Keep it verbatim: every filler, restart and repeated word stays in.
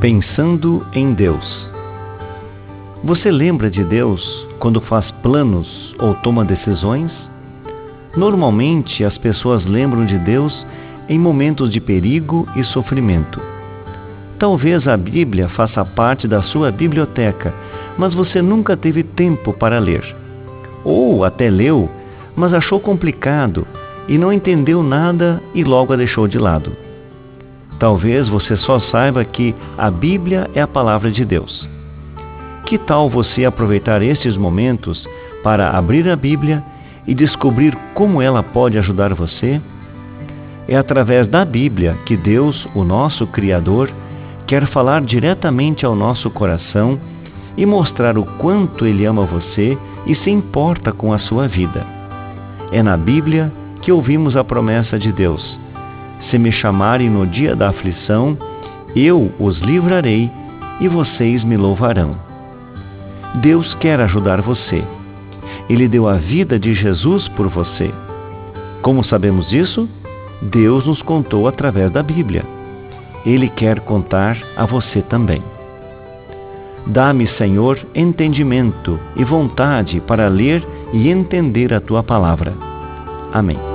Pensando em Deus. Você lembra de Deus quando faz planos ou toma decisões? Normalmente, as pessoas lembram de Deus em momentos de perigo e sofrimento. Talvez a Bíblia faça parte da sua biblioteca, mas você nunca teve tempo para ler. Ou até leu, mas achou complicado e não entendeu nada e logo a deixou de lado. Talvez você só saiba que a Bíblia é a palavra de Deus. Que tal você aproveitar estes momentos para abrir a Bíblia e descobrir como ela pode ajudar você? É através da Bíblia que Deus, o nosso Criador, quer falar diretamente ao nosso coração e mostrar o quanto Ele ama você e se importa com a sua vida. É na Bíblia que ouvimos a promessa de Deus: se me chamarem no dia da aflição, eu os livrarei e vocês me louvarão. Deus quer ajudar você. Ele deu a vida de Jesus por você. Como sabemos disso? Deus nos contou através da Bíblia. Ele quer contar a você também. Dá-me, Senhor, entendimento e vontade para ler e entender a Tua palavra. Amém.